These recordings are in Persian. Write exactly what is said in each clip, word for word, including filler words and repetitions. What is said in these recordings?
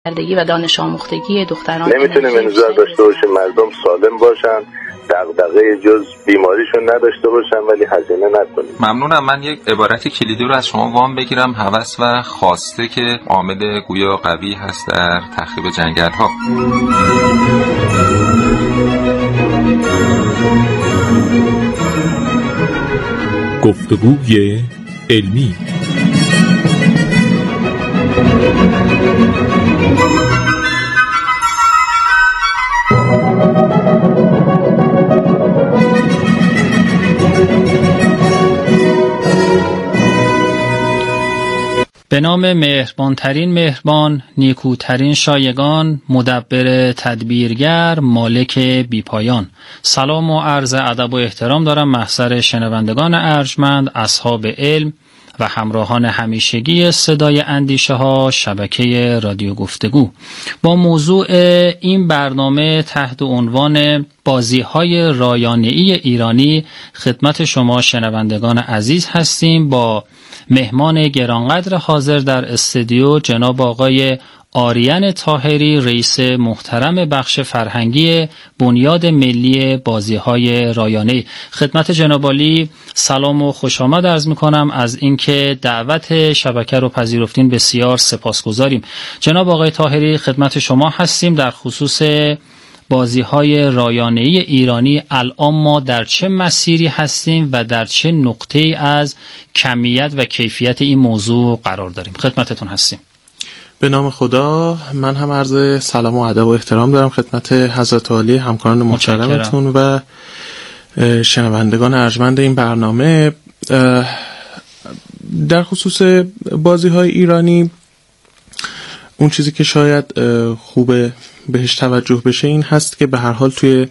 بردگی و دانش آموختگی دختران نمیتونیم انتظار داشته باشیم مردم سالم باشن، دغدغه جز بیماریشون نداشته باشن ولی هزینه نکنیم. ممنونم. من یک عبارت کلیدی رو از شما وام بگیرم. هوس و خواسته که عامل گویا قوی هست در تخریب جنگل ها. گفتگوی علمی. به نام مهربانترین مهربان، نیکوترین شایگان، مدبر تدبیرگر، مالک بیپایان. سلام و عرض ادب و احترام دارم محضر شنوندگان ارجمند، اصحاب علم و همراهان همیشگی صدای اندیشه ها شبکه رادیو گفتگو. با موضوع این برنامه تحت عنوان بازی های رایانه‌ای ایرانی خدمت شما شنوندگان عزیز هستیم با مهمان گرانقدر حاضر در استودیو جناب آقای آریان طاهری، رئیس محترم بخش فرهنگی بنیاد ملی بازی‌های رایانه‌ای. خدمت جناب عالی سلام و خوش آمد عرض می‌کنم. از اینکه دعوت شبکه رو پذیرفتین بسیار سپاسگزاریم. جناب آقای طاهری خدمت شما هستیم در خصوص بازی‌های رایانه‌ای ایرانی. الان ما در چه مسیری هستیم و در چه نقطه‌ای از کمیت و کیفیت این موضوع قرار داریم؟ خدمتتون هستیم. به نام خدا، من هم عرض سلام و ادب و احترام دارم خدمت حضرت عالی، همکاران محترمتون و شنوندگان ارجمند این برنامه. در خصوص بازی‌های ایرانی اون چیزی که شاید خوبه بهش توجه بشه این هست که به هر حال توی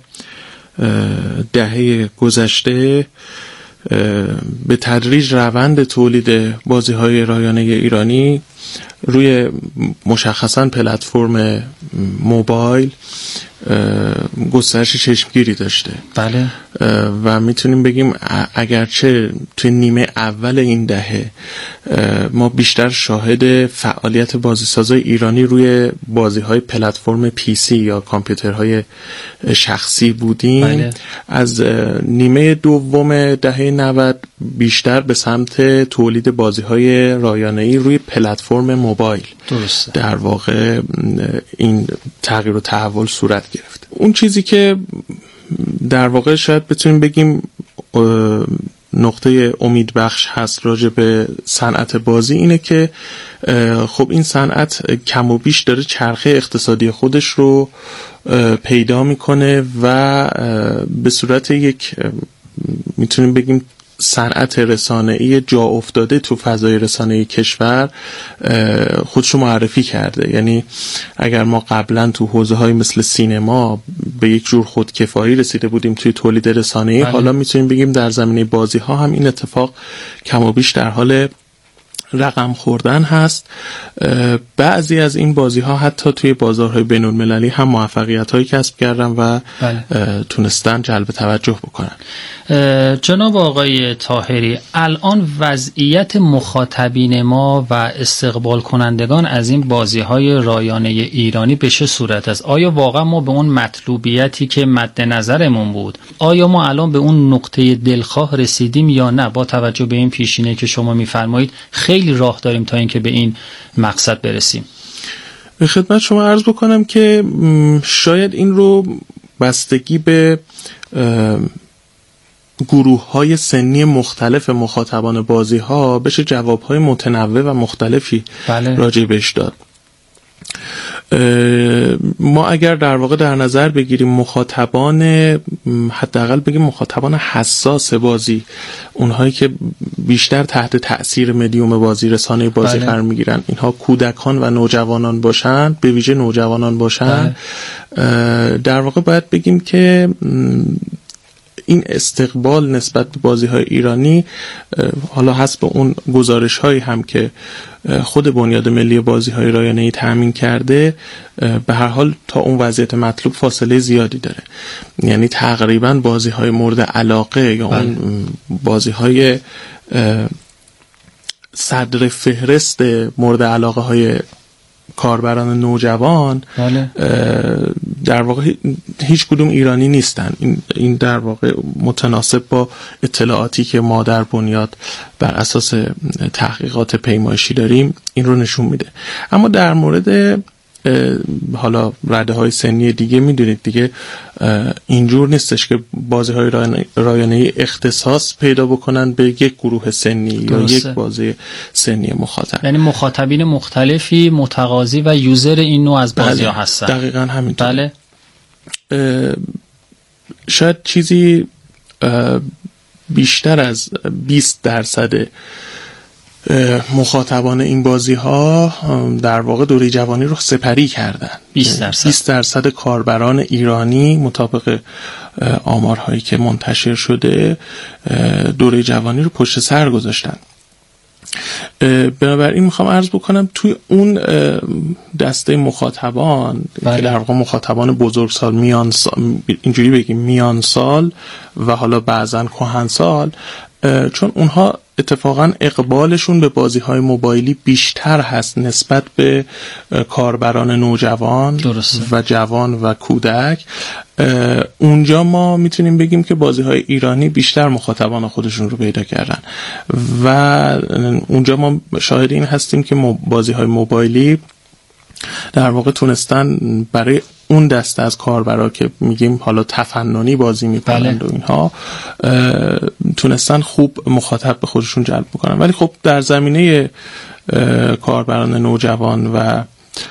دهه گذشته به تدریج روند تولید بازی‌های رایانه ایرانی روی مشخصاً پلتفرم موبایل گسترش چشمگیری داشته. بله. و میتونیم بگیم اگرچه توی نیمه اول این دهه ما بیشتر شاهد فعالیت بازیسازای ایرانی روی بازی‌های پلتفرم پی سی یا کامپیوترهای شخصی بودیم، بله. از نیمه دوم دهه نود بیشتر به سمت تولید بازی‌های رایانه‌ای روی پلتفرم موبایل درسته. در واقع این تغییر و تحول صورت گرفت. اون چیزی که در واقع شاید بتونیم بگیم نقطه امیدبخش هست راجع به صنعت بازی اینه که خب این صنعت کم و بیش داره چرخه اقتصادی خودش رو پیدا میکنه و به صورت یک میتونیم بگیم صنعت رسانه‌ای جا افتاده تو فضای رسانه‌ای کشور خودشو معرفی کرده. یعنی اگر ما قبلا تو حوزه‌های مثل سینما به یک جور خودکفایی رسیده بودیم توی تولید رسانه‌ای، حالا میتونیم بگیم در زمینه بازی‌ها هم این اتفاق کم و بیش در حال رقم خوردن هست. بعضی از این بازی ها حتی توی بازارهای بین المللی هم موفقیت هایی کسب کردن و بله. تونستن جلب توجه بکنن. جناب آقای طاهری، الان وضعیت مخاطبین ما و استقبال کنندگان از این بازی های رایانه ایرانی به چه صورت است؟ آیا واقعا ما به اون مطلوبیتی که مد نظرمون بود، آیا ما الان به اون نقطه دلخواه رسیدیم یا نه؟ با توجه به این پیشینه که شما میفرمایید خیلی راه داریم تا اینکه به این مقصد برسیم. به خدمت شما عرض بکنم که شاید این رو بستگی به گروه های سنی مختلف مخاطبان بازی ها بشه جواب های متنوع و مختلفی بله. راجع بهش داد. ما اگر در واقع در نظر بگیریم مخاطبان، حداقل بگیم مخاطبان حساس بازی، اونهایی که بیشتر تحت تأثیر مدیوم بازی، رسانه بازی بله. قرار میگیرن، اینها کودکان و نوجوانان باشن، به ویژه نوجوانان باشن، بله. در واقع باید بگیم که این استقبال نسبت به بازی‌های ایرانی، حالا حسب اون گزارش‌هایی هم که خود بنیاد ملی بازی‌های رایانه‌ای تامین کرده، به هر حال تا اون وضعیت مطلوب فاصله زیادی داره. یعنی تقریباً بازی‌های مورد علاقه یا اون بازی‌های صدر فهرست مورد علاقه های کاربران نوجوان بله. در واقع هیچ کدوم ایرانی نیستن. این این در واقع متناسب با اطلاعاتی که ما در بنیاد بر اساس تحقیقات پیمایشی داریم این رو نشون میده. اما در مورد حالا رده های سنی دیگه میدونید دیگه اینجور نیستش که بازی های رایانه‌ای اختصاص پیدا بکنن به یک گروه سنی درسته. یا یک بازی سنی مخاطب، یعنی مخاطبین مختلفی متقاضی و یوزر این نوع از بازی ها هستن. دقیقاً همینطور. بله. شاید چیزی بیشتر از بیست درصد مخاطبان این بازی ها در واقع دوره جوانی رو سپری کردن. بیست درصد بیست درصد کاربران ایرانی مطابق آمارهایی که منتشر شده دوره جوانی رو پشت سر گذاشتن. بنابراین میخوام عرض بکنم توی اون دسته مخاطبان بله. که در واقع مخاطبان بزرگسال، میان سال، اینجوری بگیم میان سال و حالا بعضن کهن سال، چون اونها اتفاقا اقبالشون به بازی‌های موبایلی بیشتر هست نسبت به کاربران نوجوان درسته. و جوان و کودک، اونجا ما میتونیم بگیم که بازی‌های ایرانی بیشتر مخاطبان خودشون رو پیدا کردن و اونجا ما شاهد این هستیم که بازی‌های موبایلی در واقع تونستن برای اون دسته از کاربرا که میگیم حالا تفننی بازی میکنند بله. و اینها تونستن خوب مخاطب به خودشون جلب بکنن. ولی خب در زمینه کاربران نوجوان و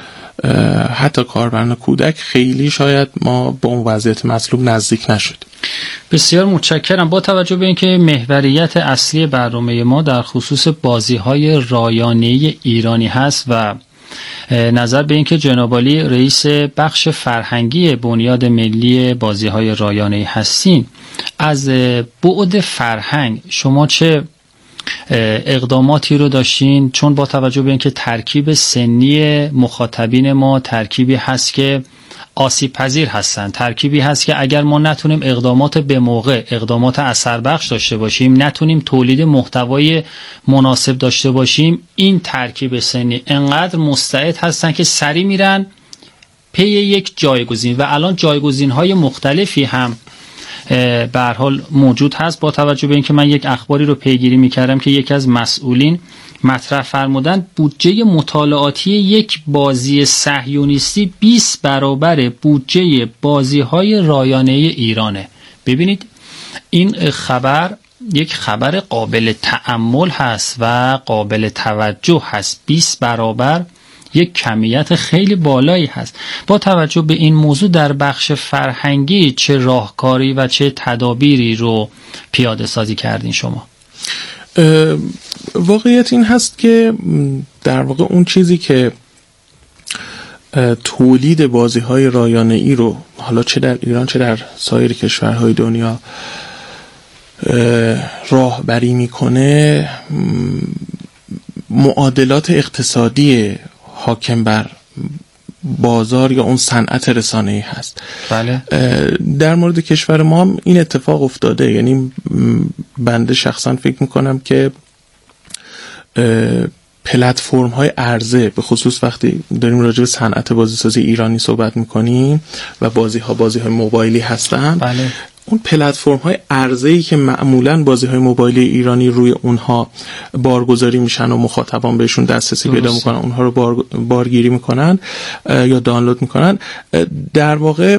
حتی کاربران کودک خیلی شاید ما با اون وضعیت مطلوب نزدیک نشد. بسیار متشکرم. با توجه به اینکه محوریت اصلی برنامه ما در خصوص بازی‌های رایانه‌ای ایرانی هست و نظر به اینکه جناب عالی رئیس بخش فرهنگی بنیاد ملی بازی‌های رایانه‌ای هستین، از بعد فرهنگ شما چه اقداماتی رو داشتین؟ چون با توجه به اینکه ترکیب سنی مخاطبین ما ترکیبی هست که آسیب پذیر هستن، ترکیبی هست که اگر ما نتونیم اقدامات به موقع، اقدامات اثر بخش داشته باشیم، نتونیم تولید محتوای مناسب داشته باشیم، این ترکیب سنی انقدر مستعد هستن که سری میرن پی یک جایگزین و الان جایگزین های مختلفی هم به هر حال موجود هست. با توجه به اینکه من یک اخباری رو پیگیری میکردم که یکی از مسئولین مطرح فرمودن بودجه مطالعاتی یک بازی صهیونیستی بیست برابر بودجه بازی‌های رایانه‌ای ایرانه. ببینید این خبر یک خبر قابل تأمل هست و قابل توجه هست. بیست برابر یک کمیت خیلی بالایی هست. با توجه به این موضوع در بخش فرهنگی چه راهکاری و چه تدابیری رو پیاده سازی کردین شما؟ واقعیت این هست که در واقع اون چیزی که تولید بازی‌های رایانه‌ای رو حالا چه در ایران چه در سایر کشورهای دنیا راهبری میکنه معادلات اقتصادی حاکم بر بازار یا اون صنعت رسانه‌ای هست. بله. در مورد کشور ما هم این اتفاق افتاده. یعنی بنده شخصا فکر میکنم که پلتفرم های عرضه، به خصوص وقتی داریم راجع به صنعت بازیسازی ایرانی صحبت میکنیم و بازی ها بازی های موبایلی هستن، بله. اون پلتفرم های عرضه‌ای که معمولاً بازی های موبایلی ایرانی روی اونها بارگذاری میشن و مخاطبان بهشون دسترسی پیدا میکنن، اونها رو بار بارگیری میکنن یا دانلود میکنن، در واقع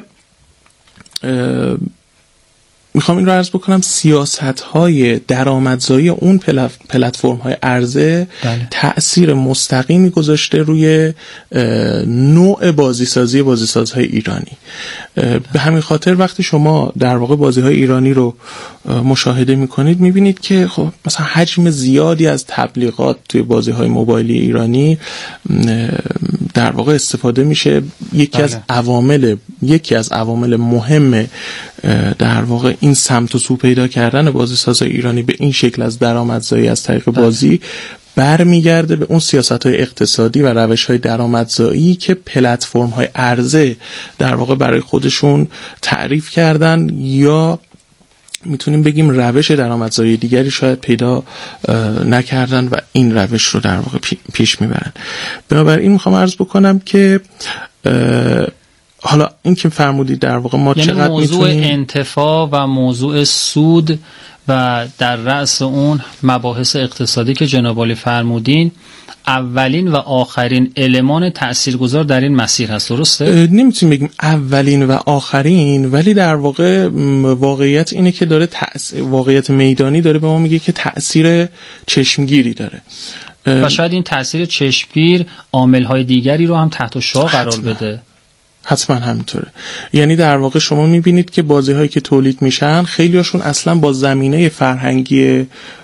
میخوام این رو عرض بکنم سیاست‌های درآمدزایی اون پلتفرم‌های عرضه بله. تأثیر مستقیمی گذاشته روی نوع بازیسازی بازیسازهای ایرانی. به همین خاطر وقتی شما در واقع بازی‌های ایرانی رو مشاهده می‌کنید می‌بینید که خب مثلا حجم زیادی از تبلیغات توی بازی‌های موبایلی ایرانی در واقع استفاده میشه. یکی بله. از عوامل یکی از عوامل مهم در واقع این سمت و سو پیدا کردن بازیسازهای ایرانی به این شکل از درآمدزایی از طریق بازی برمیگرده به اون سیاست‌های اقتصادی و روش‌های درآمدزایی که پلتفرم‌های عرضه در واقع برای خودشون تعریف کردن یا میتونیم بگیم روش درآمدزایی دیگری شاید پیدا نکردن و این روش رو در واقع پیش میبرن. بنابراین میخوام عرض بکنم که حالا این که فرمودید در واقع ما یعنی چقدر موضوع میتونیم انتفاع و موضوع سود و در رأس اون مباحث اقتصادی که جناب عالی فرمودین اولین و آخرین المان تاثیرگذار در این مسیر هست، درسته؟ نمیتونیم بگیم اولین و آخرین، ولی در واقع واقعیت اینه که داره تأثیر، واقعیت میدانی داره به ما میگه که تأثیر چشمگیری داره و شاید این تأثیر چشمگیر عامل‌های دیگری رو هم تحت شعاع قرار بده. حتما همینطوره. یعنی در واقع شما میبینید که بازی هایی که تولید میشن خیلی هاشون اصلا با زمینه فرهنگی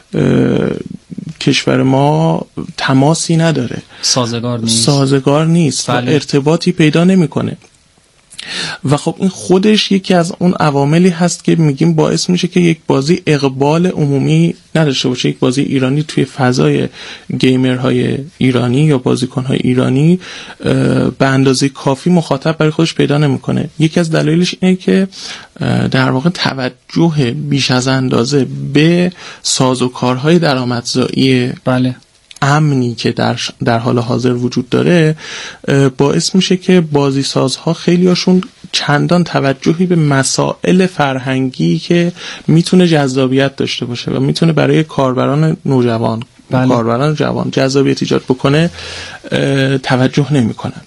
کشور ما تماسی نداره، سازگار نیست سازگار نیست بله. و ارتباطی پیدا نمیکنه و خب این خودش یکی از اون عواملی هست که میگیم باعث میشه که یک بازی اقبال عمومی نداشته باشه. یک بازی ایرانی توی فضای گیمرهای ایرانی یا بازیکنهای ایرانی به اندازه کافی مخاطب برای خودش پیدا نمیکنه. یکی از دلایلش اینه که در واقع توجه بیش از اندازه به سازوکارهای درآمدزایی بله امنی که در در حال حاضر وجود داره باعث میشه که بازی سازها خیلی هاشون چندان توجهی به مسائل فرهنگی که میتونه جذابیت داشته باشه و میتونه برای کاربران نوجوان بله. کاربران جوان جذابیت ایجاد بکنه توجه نمیکنن.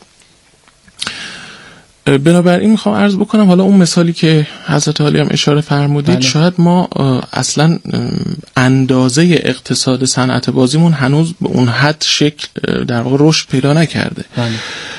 بنابراین میخوام عرض بکنم حالا اون مثالی که حضرت عالی هم اشاره فرمودید بله. شاید ما اصلا اندازه اقتصاد صنعت بازیمون هنوز به اون حد شکل در واقع رشد پیدا نکرده. بله.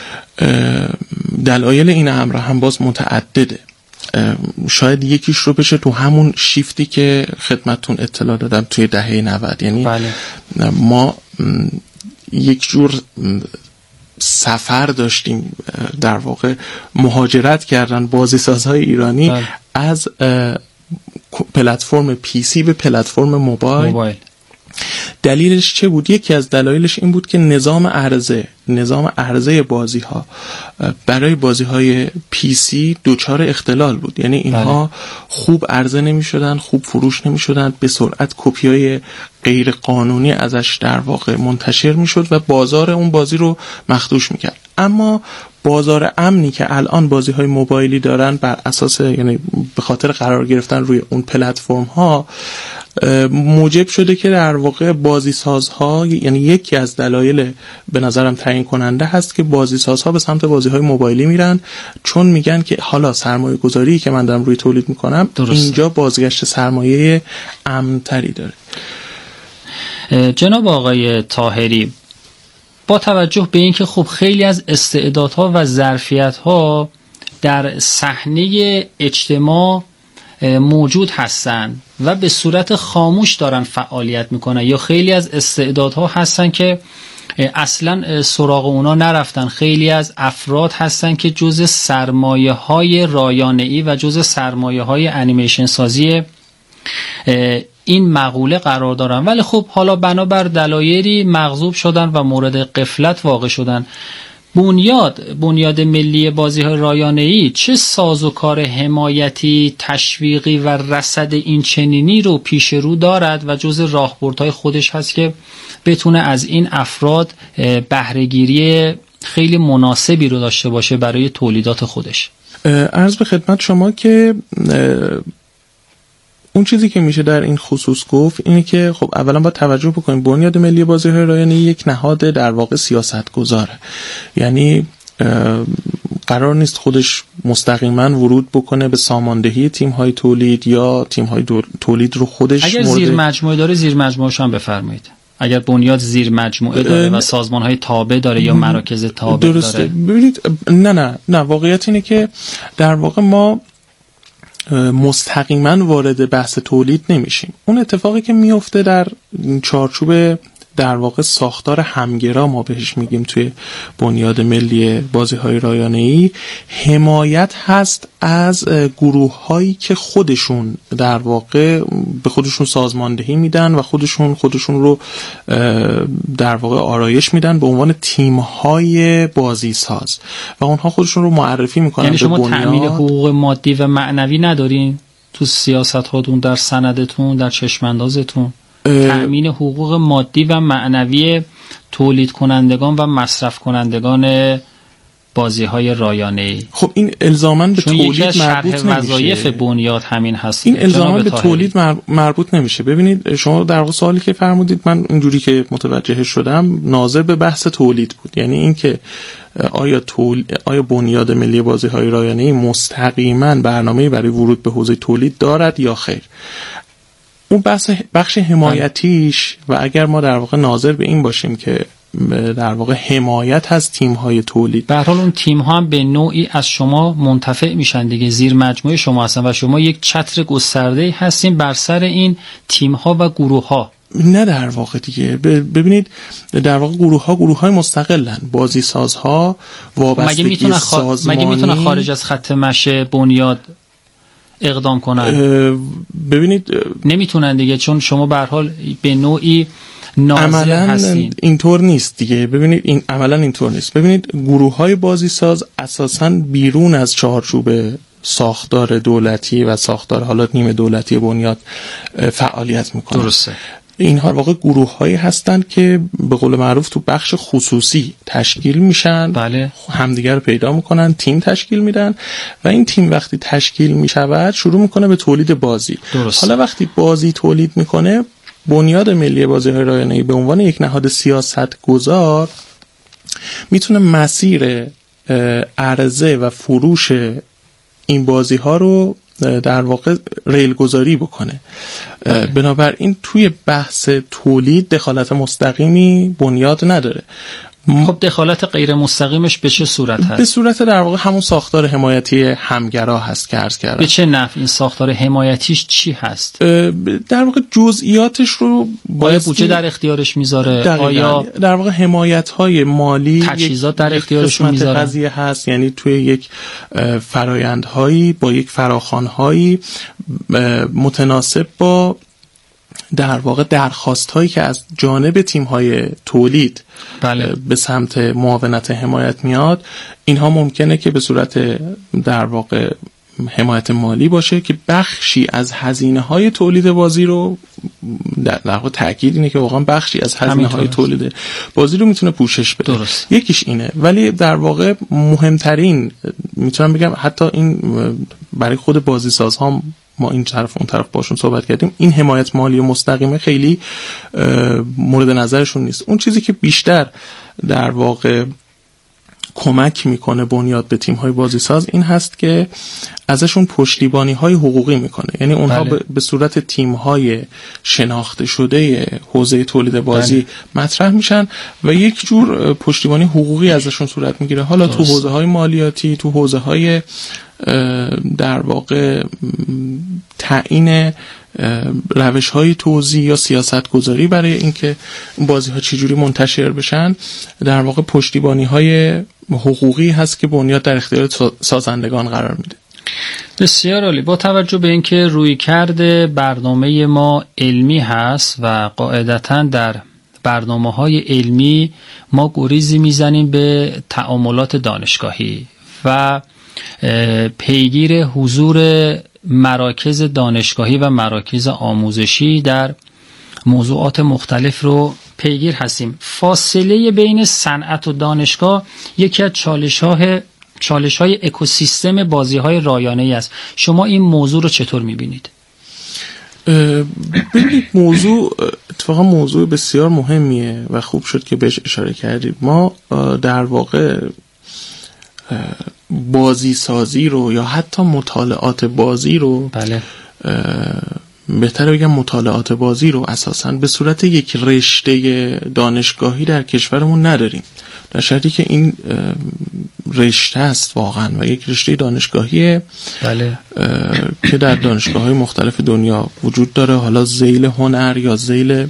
دلایل این امر هم باز متعدده. شاید یکیش رو بشه تو همون شیفتی که خدمتتون اطلاع دادم توی دهه نود. یعنی بله. ما یک جور سفر داشتیم، در واقع مهاجرت کردن بازیسازهای ایرانی بله. از پلتفرم پی سی به پلتفرم موبایل. موبایل دلیلش چه بود؟ یکی از دلایلش این بود که نظام عرضه نظام عرضه بازی ها برای بازی های پی سی دوچار اختلال بود. یعنی اینها بله. خوب عرضه نمی شدن، خوب فروش نمی شدن، به سرعت کپی های غیر قانونی ازش در واقع منتشر می شد و بازار اون بازی رو مخدوش می کرد. اما بازار امنی که الان بازی های موبایلی دارن بر اساس یعنی به خاطر قرار گرفتن روی اون پلتفرم ها موجب شده که در واقع بازی سازها، یعنی یکی از دلایل به نظرم تعیین کننده هست که بازی سازها به سمت بازی های موبایلی میرن، چون میگن که حالا سرمایه گذاری که من دارم روی تولید میکنم درسته. اینجا بازگشت سرمایه امن‌تری داره. جناب آقای طاهری، با توجه به اینکه خب خیلی از استعدادها و ظرفیت‌ها در صحنه اجتماع موجود هستن و به صورت خاموش دارن فعالیت میکنن، یا خیلی از استعدادها هستن که اصلا سراغ اونا نرفتن، خیلی از افراد هستن که جز سرمایه های رایانه‌ای و جز سرمایه های انیمیشن سازی این مقوله قرار دارن، ولی خب حالا بنابر دلایلی مغضوب شدن و مورد غفلت واقع شدن. بنیاد بنیاد ملی بازی‌های رایانه‌ای چه سازوکار حمایتی، تشویقی و رصد این چنینی رو پیش رو دارد و جز راهبردهای خودش هست که بتونه از این افراد بهره‌گیری خیلی مناسبی رو داشته باشه برای تولیدات خودش؟ عرض به خدمت شما که اون چیزی که میشه در این خصوص گفت اینه که خب اولا باید توجه بکنیم بنیاد ملی بازی‌های رایانه‌ای یک نهاد در واقع سیاستگزاره. یعنی قرار نیست خودش مستقیما ورود بکنه به ساماندهی تیم‌های تولید یا تیم‌های تولید رو خودش. اگر مورد... زیر مجموعه داره زیر مجموعه‌ش هم بفرمایید. اگر بنیاد زیر مجموعه داره و سازمان‌های تابع داره یا مراکز تابع درسته. داره. ببینید نه نه نه واقعیت اینه که در واقع ما مستقیما وارد بحث تولید نمیشیم. اون اتفاقی که میفته در چارچوب در واقع ساختار همگرا ما بهش میگیم توی بنیاد ملی بازی‌های رایانه‌ای، حمایت هست از گروه‌هایی که خودشون در واقع به خودشون سازماندهی میدن و خودشون خودشون رو در واقع آرایش میدن به عنوان تیم‌های بازی ساز و اونها خودشون رو معرفی میکنن. یعنی شما تأمین حقوق مادی و معنوی ندارین؟ تو سیاست هاتون، در سندتون، در چشماندازتون؟ تأمین حقوق مادی و معنوی تولید کنندگان و مصرف کنندگان بازی های رایانه‌ای. خب این الزاماً به تولید مربوط نمیشه. وظایف بنیاد همین هست. این الزاماً به تولید مربوط نمیشه. ببینید شما در واقع سوالی که فرمودید، من اینجوری که متوجه شدم ناظر به بحث تولید بود. یعنی اینکه آیا تول... آیا بنیاد ملی بازی های رایانه‌ای مستقیما برنامه‌ای برای ورود به حوزه تولید دارد یا خیر. اون بحث بخش حمایتیش و اگر ما در واقع ناظر به این باشیم که در واقع حمایت از تیم‌های تولید، به هر حال اون تیم‌ها هم به نوعی از شما منتفع میشن دیگه، زیر مجموعه شما هستن و شما یک چتر گسترده‌ای هستین بر سر این تیم‌ها و گروه‌ها. نه در واقع دیگه ببینید در واقع گروه‌ها گروه‌های مستقلن. بازی سازها وابستگی مگه میتونن خا... مگه میتونن خارج از خط مشه بنیاد اقدام کنن؟ ببینید نمیتونن دیگه، چون شما به هر حال به نوعی ناظر هستین. اینطور نیست دیگه. ببینید این عملا اینطور نیست. ببینید گروه‌های بازی ساز اساساً بیرون از چارچوب ساختار دولتی و ساختار حالا نیمه دولتی بنیاد فعالیت میکنن. درسته. اینها واقع گروه‌هایی هستند که به قول معروف تو بخش خصوصی تشکیل میشن. بله. همدیگر رو پیدا میکنن، تیم تشکیل میدن و این تیم وقتی تشکیل میشود شروع میکنه به تولید بازی. درست. حالا وقتی بازی تولید میکنه، بنیاد ملی بازی‌های رایانه‌ای به عنوان یک نهاد سیاستگزار میتونه مسیر عرضه و فروش این بازی‌ها رو در واقع ریل گذاری بکنه. بنابراین توی بحث تولید دخالت مستقیمی بنیاد نداره. خب دخالت غیر مستقیمش به چه صورت هست؟ به صورت در واقع همون ساختار حمایتی همگرا هست که عرض کردم. به چه نحو این ساختار حمایتیش چی هست؟ در واقع جزئیاتش رو باید بودجه در اختیارش میذاره؟ آیا در واقع حمایت‌های مالی تجهیزات در اختیارشون میذاره؟ قضیه هست، یعنی توی یک فرایندهایی با یک فراخوان‌هایی متناسب با در واقع درخواست هایی که از جانب تیم های تولید بله. به سمت معاونت حمایت میاد، اینها ممکنه که به صورت در واقع حمایت مالی باشه که بخشی از هزینه های تولید بازی رو در واقع تاکید اینه که واقعا بخشی از هزینه های تولید بازی رو میتونه پوشش بده. درست. یکیش اینه، ولی در واقع مهمترین میتونم بگم حتی این برای خود بازی سازها ما این طرف اون طرف باشون صحبت کردیم، این حمایت مالی و مستقیمه خیلی مورد نظرشون نیست. اون چیزی که بیشتر در واقع کمک میکنه بنیاد به تیم‌های بازیساز این هست که ازشون پشتیبانی‌های حقوقی میکنه. یعنی اونها بله. به صورت تیم‌های شناخته شده حوزه تولید بازی بله. مطرح میشن و یک جور پشتیبانی حقوقی ازشون صورت میگیره. حالا درست. تو حوزه‌های مالیاتی، تو حوزه‌های در واقع تعیین روش‌های توزیع یا سیاست‌گذاری برای اینکه بازی‌ها چجوری منتشر بشن، در واقع پشتیبانی‌های حقوقی هست که بنیاد در اختیار سازندگان قرار میده. بسیار عالی. با توجه به اینکه رویکرد برنامه ما علمی هست و قاعدتاً در برنامه‌های علمی ما گریزی میزنیم به تعاملات دانشگاهی و پیگیر حضور مراکز دانشگاهی و مراکز آموزشی در موضوعات مختلف رو پیگیر هستیم. فاصله بین صنعت و دانشگاه یکی از چالش‌های چالش‌های اکوسیستم بازی‌های رایانه‌ای است. شما این موضوع رو چطور می‌بینید؟ ببینید موضوع اتفاقا موضوع بسیار مهمیه و خوب شد که بهش اشاره کردید. ما در واقع بازی سازی رو یا حتی مطالعات بازی رو بله. بهتره بگم مطالعات بازی رو اساساً به صورت یک رشته دانشگاهی در کشورمون نداریم، در شرطی که این رشته است واقعا و یک رشته دانشگاهیه بله. که در دانشگاه‌های مختلف دنیا وجود داره، حالا ذیل هنر یا ذیل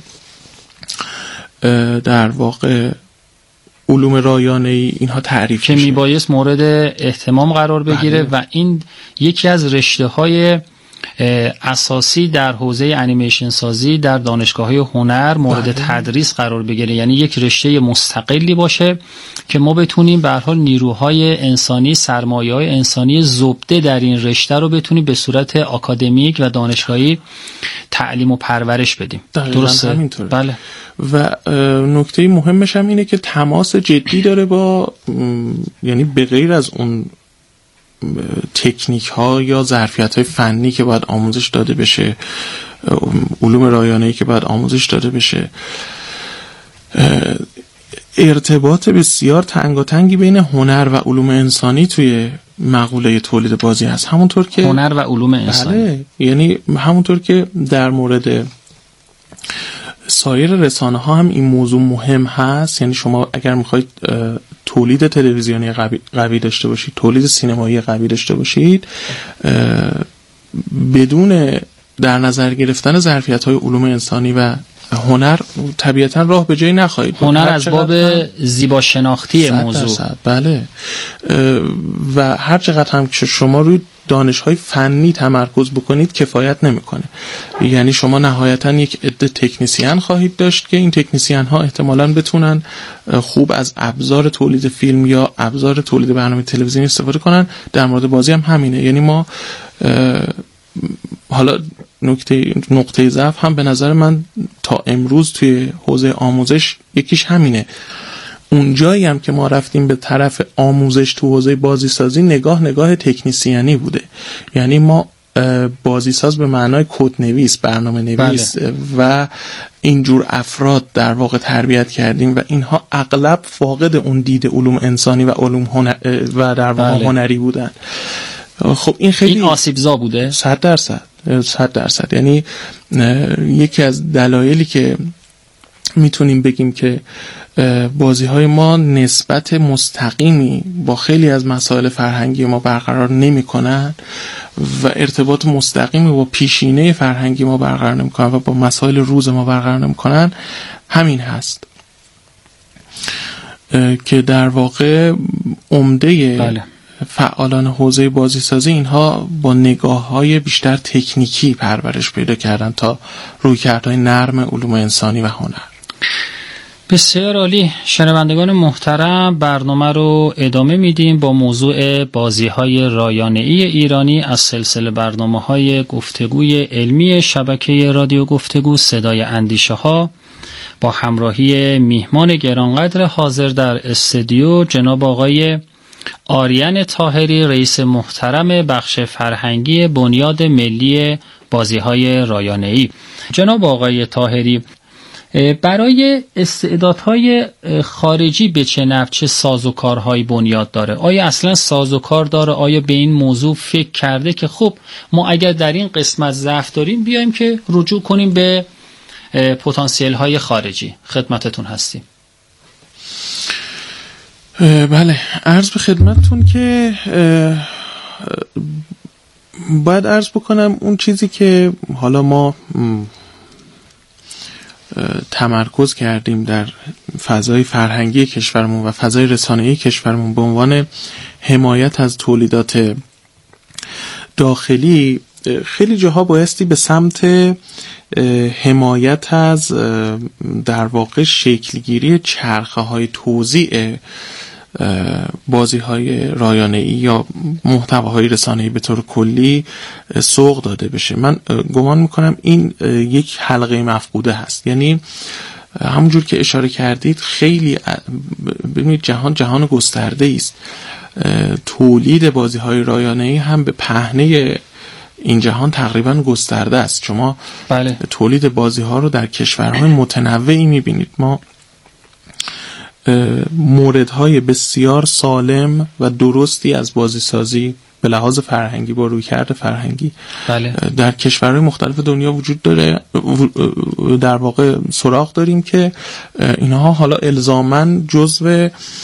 در واقع علوم رایانه‌ای اینها تعریف که میبایست مورد اهتمام قرار بگیره بله. و این یکی از رشته‌های اساسی در حوزه انیمیشن سازی در دانشگاه‌های هنر مورد بله. تدریس قرار بگیره، یعنی یک رشته مستقلی باشه که ما بتونیم به هر حال نیروهای انسانی، سرمایه‌های انسانی زبده در این رشته رو بتونیم به صورت آکادمیک و دانشگاهی تعلیم و پرورش بدیم. درسته همینطوره. بله. و نکته مهمش هم اینه که تماس جدی داره با، یعنی به غیر از اون تکنیک ها یا ظرفیت های فنی که باید آموزش داده بشه، علوم رایانه‌ای که باید آموزش داده بشه، ارتباط بسیار تنگاتنگی بین هنر و علوم انسانی توی مقوله تولید بازی هست. همونطور که هنر و علوم انسانی، بله، یعنی همونطور که در مورد سایر رسانه ها هم این موضوع مهم هست. یعنی شما اگر میخواید تولید تلویزیونی قوی, قوی داشته باشید، تولید سینمایی قوی داشته باشید، بدون در نظر گرفتن ظرفیت های علوم انسانی و هنر طبیعتا راه به جایی نخواهید. هنر از باب زیبا شناختی موضوع، بله، و هر چقدر هم که شما روی دانش‌های فنی تمرکز بکنید کفایت نمی‌کنه. یعنی شما نهایتاً یک عده تکنیسیان خواهید داشت که این تکنیسیان ها احتمالاً بتونن خوب از ابزار تولید فیلم یا ابزار تولید برنامه تلویزیونی استفاده کنن. در مورد بازی هم همینه. یعنی ما حالا نکته نقطه ضعف هم به نظر من تا امروز توی حوزه آموزش یکیش همینه. اونجایی هم که ما رفتیم به طرف آموزش تو حوزه بازیسازی، نگاه نگاه تکنیسیانی بوده. یعنی ما بازیساز به معنای کدنویس، برنامه نویس بله. و اینجور افراد در واقع تربیت کردیم و اینها اغلب فاقد اون دید علوم انسانی و علوم هنر و در واقع بله. هنری بودن. خب این خیلی این آسیبزا بوده صد درصد صد درصد. یعنی یکی از دلایلی که میتونیم بگیم که بازی های ما نسبت مستقیمی با خیلی از مسائل فرهنگی ما برقرار نمی کنن و ارتباط مستقیمی با پیشینه فرهنگی ما برقرار نمی کنن و با مسائل روز ما برقرار نمی کنن همین هست که در واقع عمده بله. فعالان حوزه بازیسازی اینها با نگاه‌های بیشتر تکنیکی پرورش پیدا کردن تا رویکردهای نرم علوم انسانی و هنر. بسیار عالی. شنوندگان محترم، برنامه رو ادامه میدیم با موضوع بازی‌های رایانه‌ای ایرانی از سلسله برنامه‌های گفتگوی علمی شبکه رادیو گفتگو صدای اندیشه ها با همراهی میهمان گرانقدر حاضر در استودیو جناب آقای آریان طاهری، رئیس محترم بخش فرهنگی بنیاد ملی بازی‌های رایانه‌ای. جناب آقای طاهری، برای استعدادهای خارجی به چه نحو چه سازوکارهایی بنیاد داره؟ آیا اصلا سازوکار داره؟ آیا به این موضوع فکر کرده که خب ما اگر در این قسمت ضعف داریم بیایم که رجوع کنیم به پتانسیل های خارجی؟ خدمتتون هستیم. بله، عرض به خدمتتون که باید عرض بکنم اون چیزی که حالا ما تمرکز کردیم در فضای فرهنگی کشورمون و فضای رسانه‌ای کشورمون به عنوان حمایت از تولیدات داخلی، خیلی جاها بایستی به سمت حمایت از در واقع شکلگیری چرخه های توزیع بازی های رایانه‌ای یا محتواهای رسانه‌ای به طور کلی سوق داده بشه. من گمان میکنم این یک حلقه مفقوده هست. یعنی همونجور که اشاره کردید خیلی ببینید جهان جهان گسترده است. تولید بازی های رایانه‌ای هم به پهنه این جهان تقریبا گسترده است. شما بله. تولید بازی ها رو در کشورهای متنوعی میبینید. ما موردهای بسیار سالم و درستی از بازی سازی به لحاظ فرهنگی با رویکرد فرهنگی بله. در کشورهای مختلف دنیا وجود داره. در واقع سراغ داریم که اینها حالا الزاماً جزو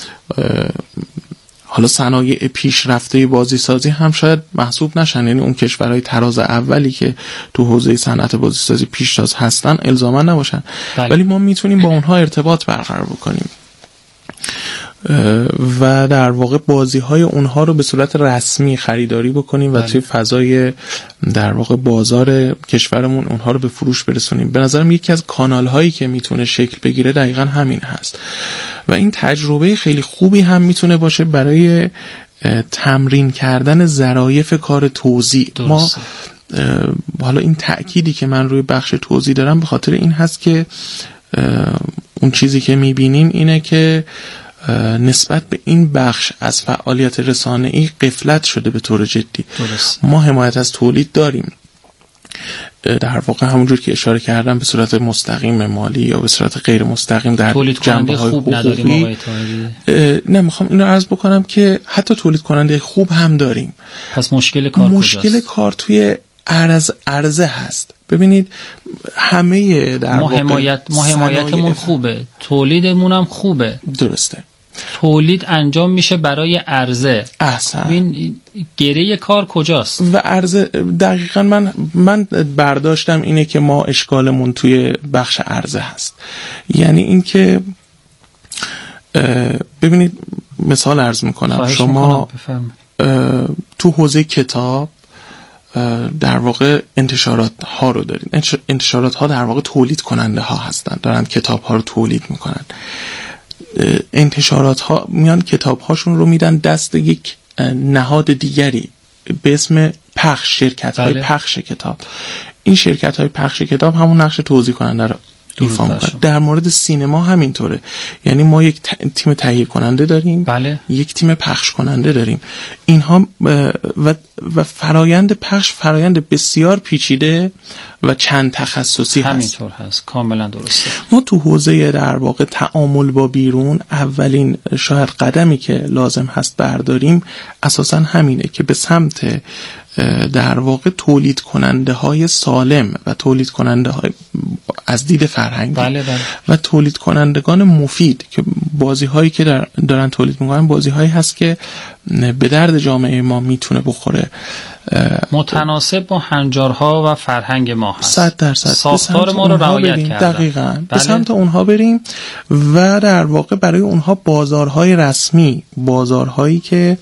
حالا صنایع پیشرفته بازی سازی هم شاید محسوب نشن. یعنی اون کشورهای تراز اولی که تو حوزه صنعت بازی سازی پیشتاز هستن الزاماً نباشن، بله. ولی ما میتونیم با اونها ارتباط برقرار بکنیم. و در واقع بازی های اونها رو به صورت رسمی خریداری بکنیم و توی فضای در واقع بازار کشورمون اونها رو به فروش برسونیم. به نظرم یکی از کانال هایی که میتونه شکل بگیره دقیقاً همین هست و این تجربه خیلی خوبی هم میتونه باشه برای تمرین کردن ظرایف کار توزیع. ما حالا این تأکیدی که من روی بخش توزیع دارم به خاطر این هست که اون چیزی که میبینیم اینه که نسبت به این بخش از فعالیت رسانه‌ای غفلت شده به طور جدی. درست. ما حمایت از تولید داریم، در واقع همونجور که اشاره کردم به صورت مستقیم مالی یا به صورت غیر مستقیم در تولید کننده خوب نداریم آقای طاهری. نه میخوام اینو عرض بکنم که حتی تولید کننده خوب هم داریم. پس مشکل کار مشکل کجاست؟ کار توی عرض عرضه هست. ببینید همه در ما حمایت ما حمایتمون خوبه، تولیدمون هم خوبه. درسته. تولید انجام میشه برای عرضه. احسن. این گره کار کجاست؟ و عرضه دقیقاً من من برداشتم اینه که ما اشکالمون توی بخش عرضه هست. یعنی اینکه ببینید مثال عرض میکنم، شما تو حوزه کتاب در واقع انتشارات ها رو دارید. انتشارات ها در واقع تولید کننده ها هستن، دارن کتاب ها رو تولید میکنن. انتشارات ها میان کتاب هاشون رو میدن دست یک نهاد دیگری به اسم پخش، شرکت های بله. پخش کتاب. این شرکت های پخش کتاب همون نقش توزیع کننده رو ایفا میکنن. در مورد سینما همینطوره، یعنی ما یک تیم تهیه کننده داریم، بله. یک تیم پخش کننده داریم. اینها و و فرایند پخش فرایند بسیار پیچیده و چند تخصصی هست. همینطور هست، کاملا درسته. ما تو حوزه در واقع تعامل با بیرون اولین شاید قدمی که لازم هست برداریم اساساً همینه که به سمت در واقع تولید کننده های سالم و تولید کننده های از دید فرهنگی بله بله. و تولید کنندگان مفید که بازی هایی که در دارن تولید میکنن بازی هایی هست که به درد جامعه ما میتونه بخوره، متناسب با هنجارها و فرهنگ ما هست. صد درصد ساختار ما رو رعایت کردن. دقیقاً بله. به سمت اونها بریم و در واقع برای اونها بازارهای رسمی، بازارهایی که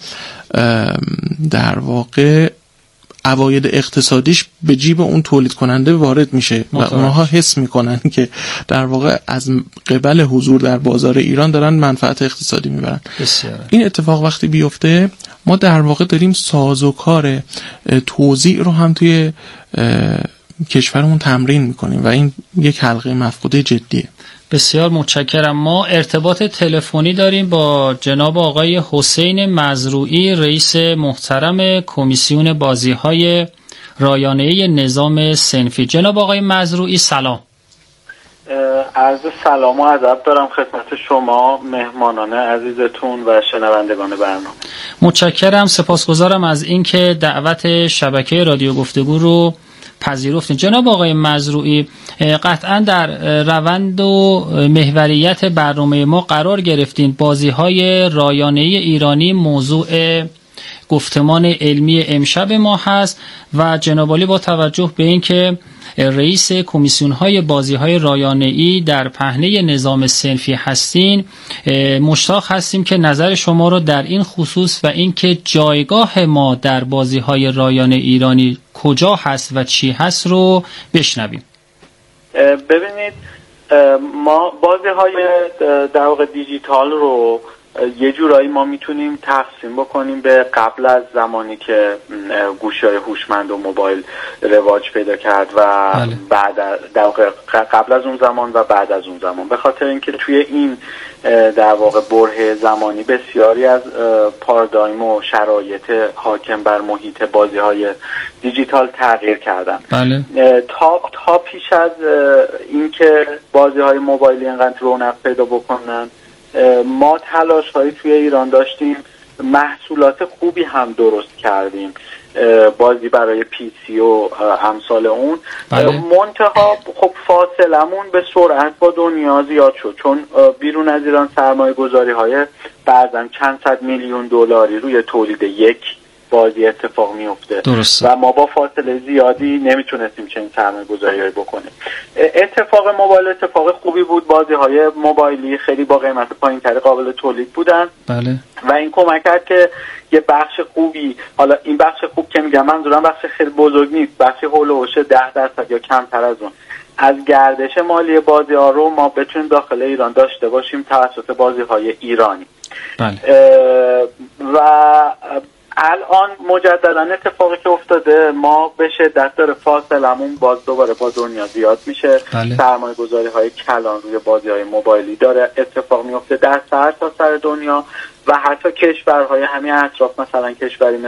در واقع عواید اقتصادیش به جیب اون تولید کننده وارد میشه و اونها حس میکنن که در واقع از قبل حضور در بازار ایران دارن منفعت اقتصادی میبرن. بسیار. این اتفاق وقتی بیفته ما در واقع داریم سازوکار توزیع رو هم توی کشورمون تمرین میکنیم و این یک حلقه مفقوده جدیه. بسیار متشکرم. ما ارتباط تلفنی داریم با جناب آقای حسین مزروعی، رئیس محترم کمیسیون بازی‌های رایانه‌ای نظام صنفی. جناب آقای مزروعی سلام. عرض سلام و ادب دارم خدمت شما، مهمانان عزیزتون و شنوندگان برنامه. متشکرم، سپاسگزارم از اینکه دعوت شبکه رادیو گفتگو رو پذیرفتین. جناب آقای مزروعی، قطعا در روند و محوریت برنامه ما قرار گرفتین. بازی‌های رایانه‌ای ایرانی موضوع گفتمان علمی امشب ما هست و جناب عالی با توجه به اینکه رئیس کمیسیون‌های بازی‌های رایانه‌ای در پهنه نظام صنفی هستین، مشتاق هستیم که نظر شما رو در این خصوص و اینکه جایگاه ما در بازی‌های رایانه ایرانی کجا هست و چی هست رو بشنویم. ببینید، ما بازی‌های در واقع دیجیتال رو یه جورایی ما میتونیم تقسیم بکنیم به قبل از زمانی که گوشی‌های هوشمند و موبایل رواج پیدا کرد و بله. بعد در واقع قبل از اون زمان و بعد از اون زمان، به خاطر اینکه توی این در واقع بره زمانی بسیاری از پارادایم و شرایط حاکم بر محیط بازی‌های دیجیتال تغییر کردن. بله. تا تا پیش از اینکه بازی‌های موبایلی اینقدر رونق پیدا بکنن، ما تلاش هایی توی ایران داشتیم، محصولات خوبی هم درست کردیم، بازی برای پی سی و امثال اون. بله. منتها خب فاصلمون به سرعت با دنیا زیاد شد، چون بیرون از ایران سرمایه گذاری های بعضا چند صد میلیون دلاری روی تولید یک بازی اتفاق میفته درسته. و ما با فاصله زیادی نمیتونستیم چنین سرمایه گذاری بکنیم. اتفاق موبایل اتفاق خوبی بود. بازی های موبایلی خیلی با قیمت پایین تر قابل تولید بودن. بله. و این کمک کرد که یه بخش خوبی، حالا این بخش خوب که میگم منظورم بخش خیلی بزرگ نیست، بخش هول و هوش ده درصد یا کمتر از اون از گردش مالی بازی ها رو ما بتونیم داخل ایران داشته باشیم توسط بازی های ایرانی. بله. و الان مجددا اتفاقی که افتاده، ما به شدت داره فاصلمون باز دوباره با دنیا زیاد میشه. بله. سرمایه گذاری های کلان روی بازی های موبایلی داره اتفاق میفته در سر تا سر دنیا و حتی کشورهای همین اطراف، مثلا کشوری